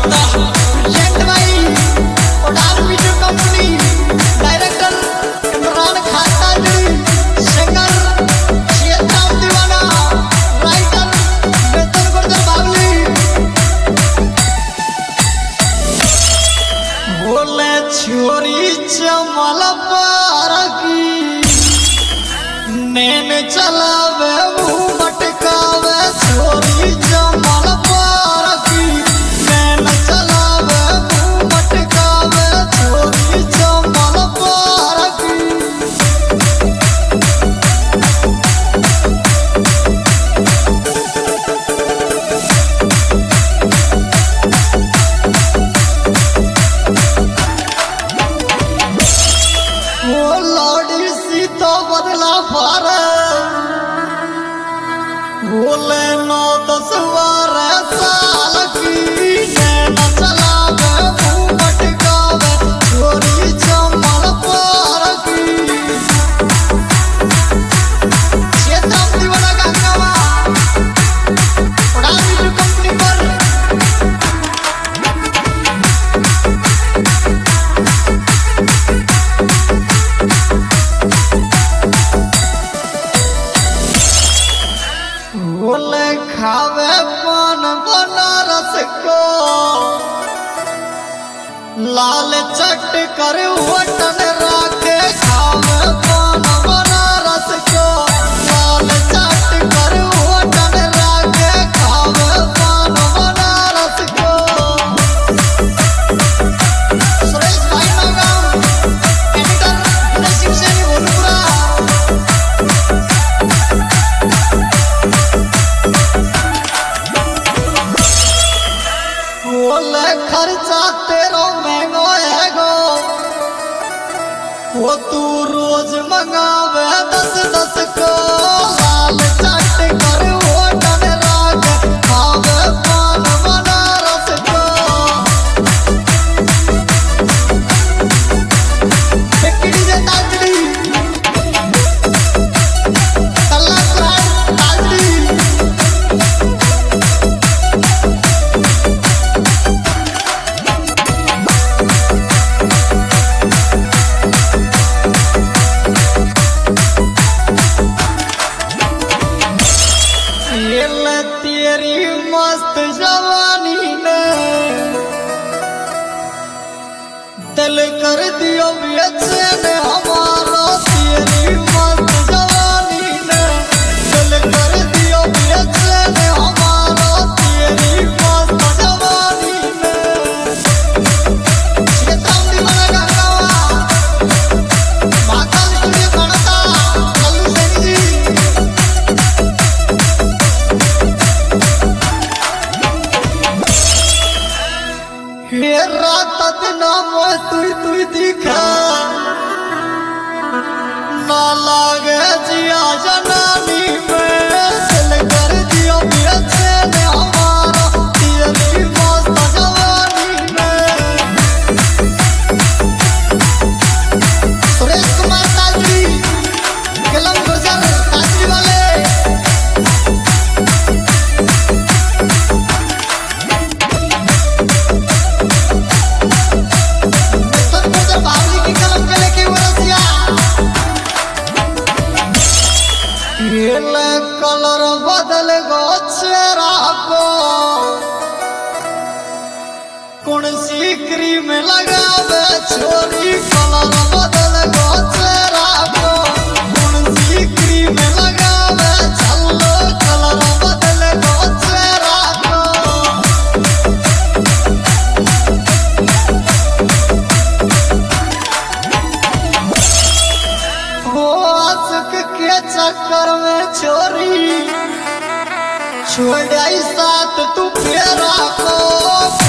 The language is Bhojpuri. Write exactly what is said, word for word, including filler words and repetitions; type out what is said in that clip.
नैन चलावे मुँह मटकावे छोरी जमल पार की। नैन चलावे मुँह मटकावे छोरी जमल पार की। वो लाड़ी सी तो बदला पार बोले नौ दस बारह साल की। नैन चलावे मुँह मटकावे छोरी जमल पार की। चेतन दीवाना गंगावा उड़ान वीडियो कंपनी पर बोले खावे पान बनारस को लाल चट कर वटन राखे। खावे पान बनारस को लाल चट कर वटन राखे। खावे पान बनारस को सुरेश भाई नागाम एडिटर नसीब से बोलपुरा। बोले खर्चा तेरो महंगो है गो वो तू रोज मंगावे दस दस को। लाल चट कर वटन राखे। खावे पान बनारस को बिकड़ी जे ताजड़ी कल्ला प्राण ताजड़ी। तेरी मस्त जवानी ने दिल कर दियो बेचैन हमारा। तेरी मस्त जवानी ने दिल कर दियो बेचैन हमारा। तेरी मस्त जवानी ने चेतन दीवाना गंगावा महाकाल स्टूडियो गणता लल्लू सैनी जी। रात दिना मोह तुई तुई दिखा ना लागे जिया जनानी में। दिल कर दियो बेचैन हमारा। तेरी मस्त जवानी में सुरेश कुमार ताजड़ी कलम गुजर ताजड़ी वाले कलर बदल गो चेहरा को कौन सी क्रीम लगावे छोरी। कलर बदल गो चेहरा को कौन सी क्रीम लगावे चलो। कलर बदल गो चेहरा को वो आशिक के चक्कर में छोरी छोड़ आई साथ तू फेरा को।